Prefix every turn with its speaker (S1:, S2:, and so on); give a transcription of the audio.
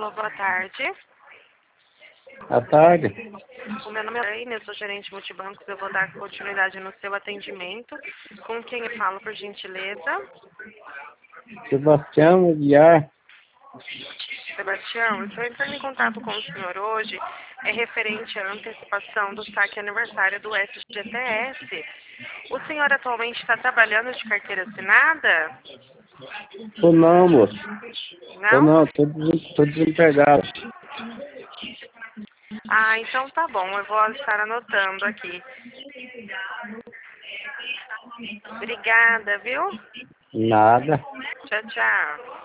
S1: Alô, boa tarde.
S2: À tarde.
S1: O meu nome é Elaine, eu sou gerente multibancos. Eu vou dar continuidade no seu atendimento. Com quem eu falo, por gentileza?
S2: Sebastião Aguiar.
S1: Sebastião, estou entrando em contato com o senhor hoje. É referente à antecipação do saque aniversário do FGTS. O senhor atualmente está trabalhando de carteira assinada?
S2: Tô não, moço. Tô
S1: Não?
S2: não, tô desempregado.
S1: Ah, então tá bom. Eu vou estar anotando aqui. Obrigada, viu?
S2: Nada.
S1: Tchau, tchau.